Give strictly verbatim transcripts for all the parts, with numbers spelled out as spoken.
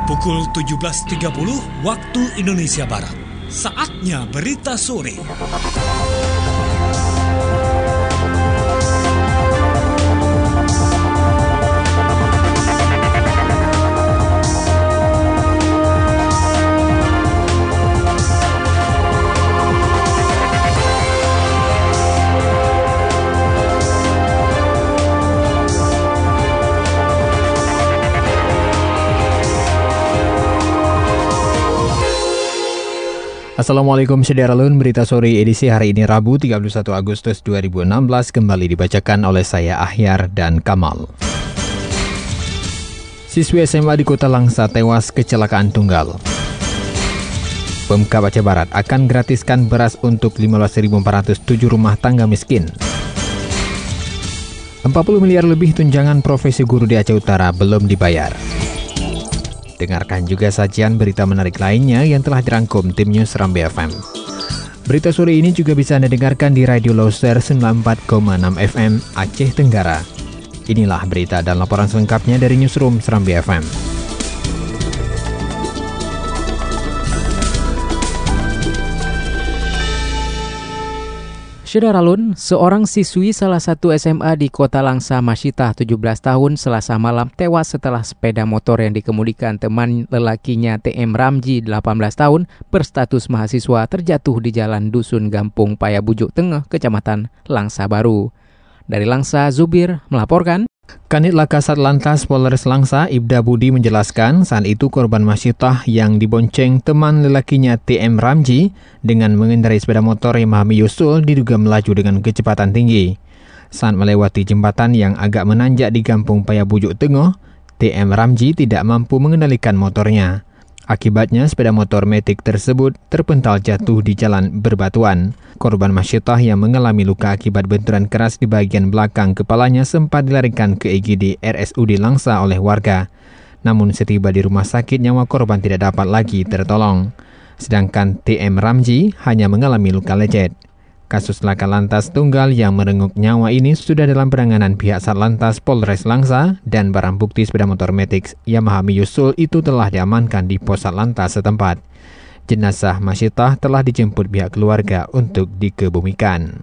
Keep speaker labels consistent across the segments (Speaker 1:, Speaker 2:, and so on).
Speaker 1: Pukul tujuh belas tiga puluh waktu Indonesia Barat. Saatnya berita sore.
Speaker 2: Assalamualaikum Sederalun, berita sore edisi hari ini Rabu tiga puluh satu Agustus dua ribu enam belas kembali dibacakan oleh saya Ahyar dan Kamal. Siswi S M A di Kota Langsa tewas kecelakaan tunggal. Pemkab Aceh Barat akan gratiskan beras untuk lima belas ribu empat ratus tujuh rumah tangga miskin. empat puluh miliar lebih tunjangan profesi guru di Aceh Utara belum dibayar. Dengarkan juga sajian berita menarik lainnya yang telah dirangkum tim News Serambi F M. Berita sore ini juga bisa Anda dengarkan di Radio Loser sembilan puluh empat koma enam F M Aceh Tenggara. Inilah berita dan laporan selengkapnya dari Newsroom Serambi F M.
Speaker 3: Sederalun, seorang siswi salah satu S M A di Kota Langsa Masyitah tujuh belas tahun Selasa malam tewas setelah sepeda motor yang dikemudikan teman lelakinya T M Ramji delapan belas tahun berstatus mahasiswa terjatuh di Jalan Dusun Gampung Paya Bujuk Tengah, Kecamatan Langsa Baru. Dari Langsa, Zubir melaporkan.
Speaker 2: Kanit Laka Satlantas Polres Langsa, Ibda Budi menjelaskan saat itu korban Masyitah yang dibonceng teman lelakinya T M Ramji dengan mengendarai sepeda motor Yamaha Yusul diduga melaju dengan kecepatan tinggi. Saat melewati jembatan yang agak menanjak di Kampung Paya Bujuk Tengah, T M Ramji tidak mampu mengendalikan motornya. Akibatnya sepeda motor Matic tersebut terpental jatuh di jalan berbatuan. Korban Masyitah yang mengalami luka akibat benturan keras di bagian belakang kepalanya sempat dilarikan ke I G D R S U D Langsa oleh warga. Namun setiba di rumah sakit nyawa korban tidak dapat lagi tertolong. Sedangkan T M Ramji hanya mengalami luka lecet. Kasus laka lantas tunggal yang merenggut nyawa ini sudah dalam penanganan pihak Satlantas Polres Langsa dan barang bukti sepeda motor Matic Yamaha Yusul itu telah diamankan di pos Satlantas setempat. Jenazah Masyitah telah dijemput pihak keluarga untuk dikebumikan.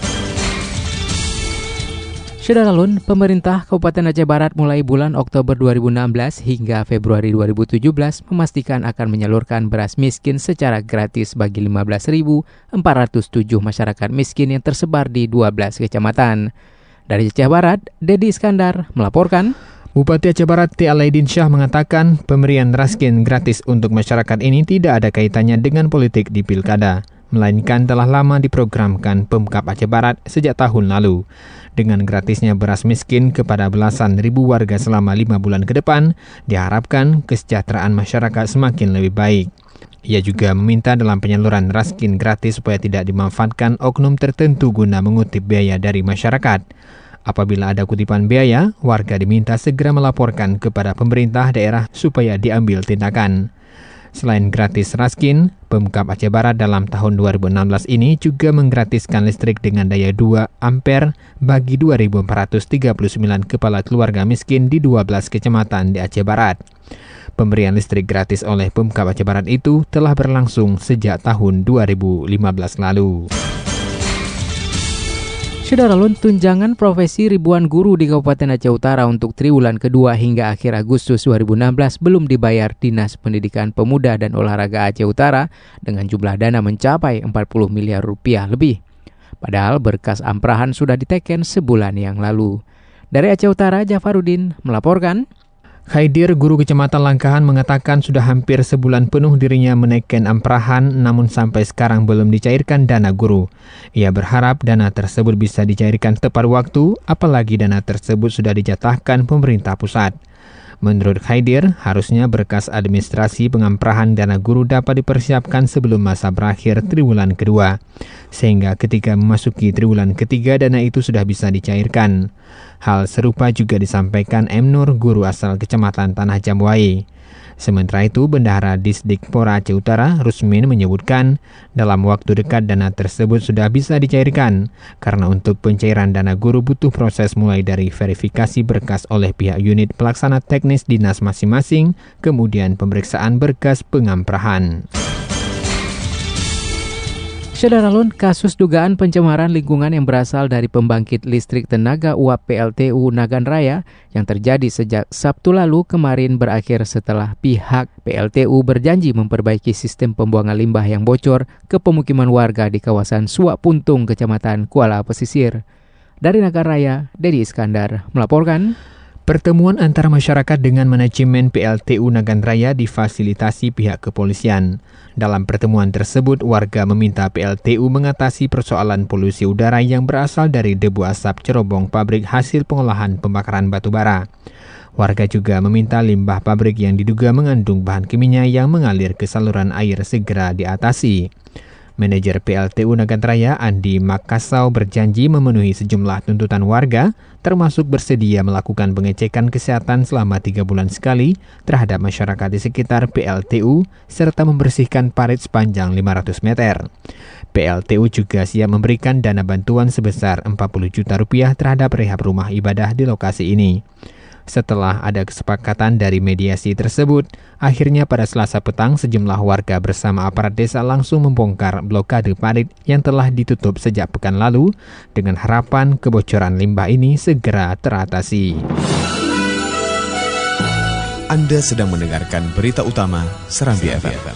Speaker 3: Sederalun, pemerintah Kabupaten Aceh Barat mulai bulan Oktober dua ribu enam belas hingga Februari dua ribu tujuh belas memastikan akan menyalurkan beras miskin secara gratis bagi lima belas ribu empat ratus tujuh masyarakat miskin yang tersebar di dua belas kecamatan. Dari Aceh Barat, Dedi Iskandar melaporkan.
Speaker 2: Bupati Aceh Barat T. Alaidin Syah mengatakan pemberian raskin gratis untuk masyarakat ini tidak ada kaitannya dengan politik di pilkada, melainkan telah lama diprogramkan Pemkab Aceh Barat sejak tahun lalu. Dengan gratisnya beras miskin kepada belasan ribu warga selama lima bulan ke depan, diharapkan kesejahteraan masyarakat semakin lebih baik. Ia juga meminta dalam penyaluran raskin gratis supaya tidak dimanfaatkan oknum tertentu guna mengutip biaya dari masyarakat. Apabila ada kutipan biaya, warga diminta segera melaporkan kepada pemerintah daerah supaya diambil tindakan. Selain gratis raskin, Pemkab Aceh Barat dalam tahun dua ribu enam belas ini juga menggratiskan listrik dengan daya dua ampere bagi dua ribu empat ratus tiga puluh sembilan kepala keluarga miskin di dua belas kecamatan di Aceh Barat. Pemberian listrik gratis oleh Pemkab Aceh Barat itu telah berlangsung sejak tahun dua ribu lima belas lalu.
Speaker 3: Sederalun, tunjangan profesi ribuan guru di Kabupaten Aceh Utara untuk triwulan kedua hingga akhir Agustus dua ribu enam belas belum dibayar Dinas Pendidikan Pemuda dan Olahraga Aceh Utara dengan jumlah dana mencapai empat puluh miliar rupiah lebih. Padahal berkas amprahan sudah diteken sebulan yang lalu. Dari Aceh Utara, Jafarudin melaporkan.
Speaker 2: Khaidir, guru Kecamatan Langkahan, mengatakan sudah hampir sebulan penuh dirinya menaikkan amprahan namun sampai sekarang belum dicairkan dana guru. Ia berharap dana tersebut bisa dicairkan tepat waktu, apalagi dana tersebut sudah dijatahkan pemerintah pusat. Menurut Khaidir, harusnya berkas administrasi pengamprahan dana guru dapat dipersiapkan sebelum masa berakhir triwulan kedua. Sehingga ketika memasuki triwulan ketiga dana itu sudah bisa dicairkan. Hal serupa juga disampaikan M. Nur, guru asal Kecamatan Tanah Jambuai. Sementara itu, Bendahara Disdikpora Aceh Utara, Rusmin, menyebutkan dalam waktu dekat dana tersebut sudah bisa dicairkan, karena untuk pencairan dana guru butuh proses mulai dari verifikasi berkas oleh pihak unit pelaksana teknis dinas masing-masing, kemudian pemeriksaan berkas pengamprahan.
Speaker 3: Saudara Lun, kasus dugaan pencemaran lingkungan yang berasal dari pembangkit listrik tenaga uap P L T U Nagan Raya yang terjadi sejak Sabtu lalu kemarin berakhir setelah pihak P L T U berjanji memperbaiki sistem pembuangan limbah yang bocor ke pemukiman warga di kawasan Suak Puntung, Kecamatan Kuala Pesisir. Dari Nagan Raya, Dedi Iskandar melaporkan.
Speaker 2: Pertemuan antara masyarakat dengan manajemen P L T U Nagan Raya difasilitasi pihak kepolisian. Dalam pertemuan tersebut, warga meminta P L T U mengatasi persoalan polusi udara yang berasal dari debu asap cerobong pabrik hasil pengolahan pembakaran batu bara. Warga juga meminta limbah pabrik yang diduga mengandung bahan kimia yang mengalir ke saluran air segera diatasi. Manajer P L T U Nagan Raya, Andi Makassau, berjanji memenuhi sejumlah tuntutan warga, termasuk bersedia melakukan pengecekan kesehatan selama tiga bulan sekali terhadap masyarakat di sekitar P L T U, serta membersihkan parit sepanjang lima ratus meter. P L T U juga siap memberikan dana bantuan sebesar empat puluh juta rupiah terhadap rehab rumah ibadah di lokasi ini. Setelah ada kesepakatan dari mediasi tersebut, akhirnya pada Selasa petang sejumlah warga bersama aparat desa langsung membongkar blokade parit yang telah ditutup sejak pekan lalu dengan harapan kebocoran limbah ini segera teratasi.
Speaker 4: Anda sedang mendengarkan berita utama Serambi F M.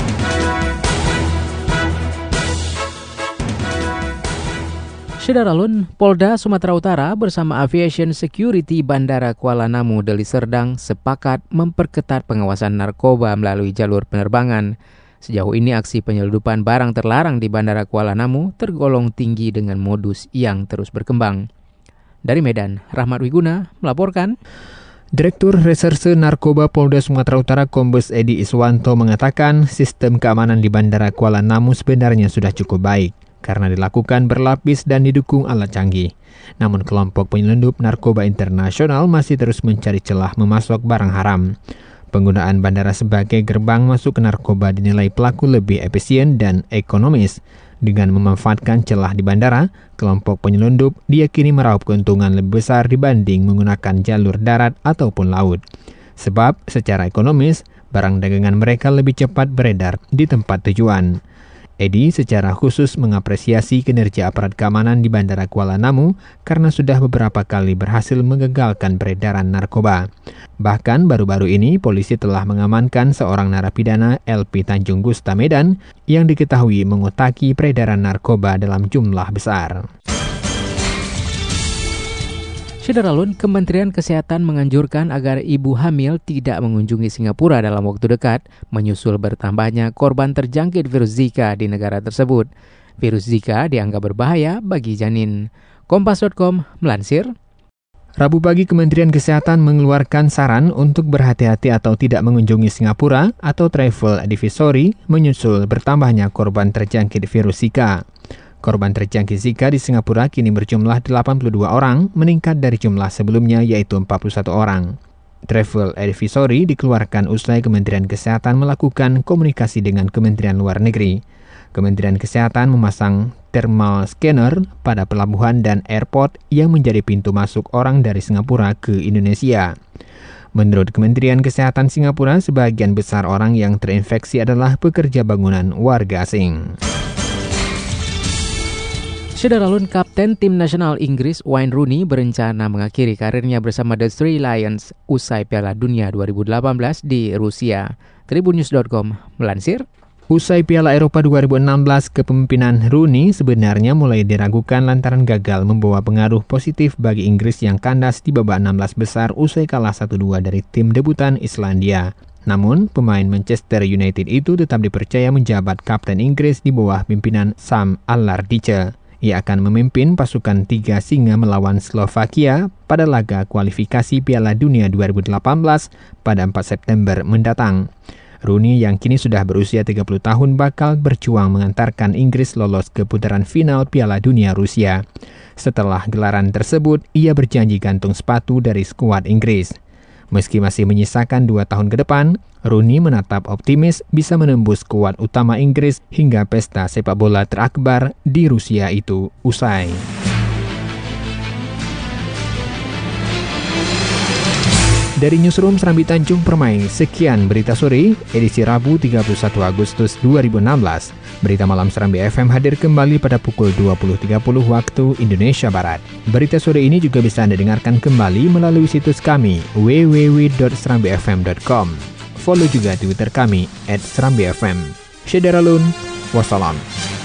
Speaker 3: Saudara Lun, Polda Sumatera Utara bersama Aviation Security Bandara Kuala Namu Deli Serdang sepakat memperketat pengawasan narkoba melalui jalur penerbangan. Sejauh ini aksi penyelundupan barang terlarang di Bandara Kuala Namu tergolong tinggi dengan modus yang terus berkembang. Dari Medan, Rahmat Wiguna melaporkan.
Speaker 2: Direktur Reserse Narkoba Polda Sumatera Utara Kombes Edi Iswanto mengatakan sistem keamanan di Bandara Kuala Namu sebenarnya sudah cukup baik karena dilakukan berlapis dan didukung alat canggih. Namun kelompok penyelundup narkoba internasional masih terus mencari celah memasok barang haram. Penggunaan bandara sebagai gerbang masuk ke narkoba dinilai pelaku lebih efisien dan ekonomis. Dengan memanfaatkan celah di bandara, kelompok penyelundup diyakini meraup keuntungan lebih besar dibanding menggunakan jalur darat ataupun laut. Sebab secara ekonomis, barang dagangan mereka lebih cepat beredar di tempat tujuan. Edi secara khusus mengapresiasi kinerja aparat keamanan di Bandara Kuala Namu karena sudah beberapa kali berhasil menggagalkan peredaran narkoba. Bahkan baru-baru ini polisi telah mengamankan seorang narapidana L P Tanjung Gusta Medan yang diketahui mengotaki peredaran narkoba dalam jumlah besar.
Speaker 3: Saudara Lun, Kementerian Kesehatan menganjurkan agar ibu hamil tidak mengunjungi Singapura dalam waktu dekat, menyusul bertambahnya korban terjangkit virus Zika di negara tersebut. Virus Zika dianggap berbahaya bagi janin. Kompas titik com melansir.
Speaker 2: Rabu pagi, Kementerian Kesehatan mengeluarkan saran untuk berhati-hati atau tidak mengunjungi Singapura atau travel advisory, menyusul bertambahnya korban terjangkit virus Zika. Korban terjangkit Zika di Singapura kini berjumlah delapan puluh dua orang, meningkat dari jumlah sebelumnya yaitu empat puluh satu orang. Travel advisory dikeluarkan usai Kementerian Kesehatan melakukan komunikasi dengan Kementerian Luar Negeri. Kementerian Kesehatan memasang thermal scanner pada pelabuhan dan airport yang menjadi pintu masuk orang dari Singapura ke Indonesia. Menurut Kementerian Kesehatan Singapura, sebagian besar orang yang terinfeksi adalah pekerja bangunan warga asing.
Speaker 3: Saudara Lun, Kapten Tim Nasional Inggris Wayne Rooney berencana mengakhiri karirnya bersama The Three Lions usai Piala Dunia dua ribu delapan belas di Rusia. Tribunnews titik com melansir.
Speaker 2: Usai Piala Eropa dua ribu enam belas, kepemimpinan Rooney sebenarnya mulai diragukan lantaran gagal membawa pengaruh positif bagi Inggris yang kandas di babak enam belas besar usai kalah satu dua dari tim debutan Islandia. Namun, pemain Manchester United itu tetap dipercaya menjabat Kapten Inggris di bawah pimpinan Sam Allardyce. Ia akan memimpin pasukan tiga singa melawan Slovakia pada laga kualifikasi Piala Dunia dua ribu delapan belas pada empat September mendatang. Rooney yang kini sudah berusia tiga puluh tahun bakal berjuang mengantarkan Inggris lolos ke putaran final Piala Dunia Rusia. Setelah gelaran tersebut, ia berjanji gantung sepatu dari skuad Inggris. Meski masih menyisakan dua tahun ke depan, Rooney menatap optimis bisa menembus skuad utama Inggris hingga pesta sepak bola terakbar di Rusia itu usai. Dari Newsroom Serambi Tanjung Permai, sekian berita sore, edisi Rabu tiga puluh satu Agustus dua ribu enam belas. Berita malam Serambi F M hadir kembali pada pukul dua puluh tiga puluh waktu Indonesia Barat. Berita sore ini juga bisa Anda dengarkan kembali melalui situs kami w w w dot serambi f m dot com. Follow juga Twitter kami at serambi f m. Syederalun, wassalam.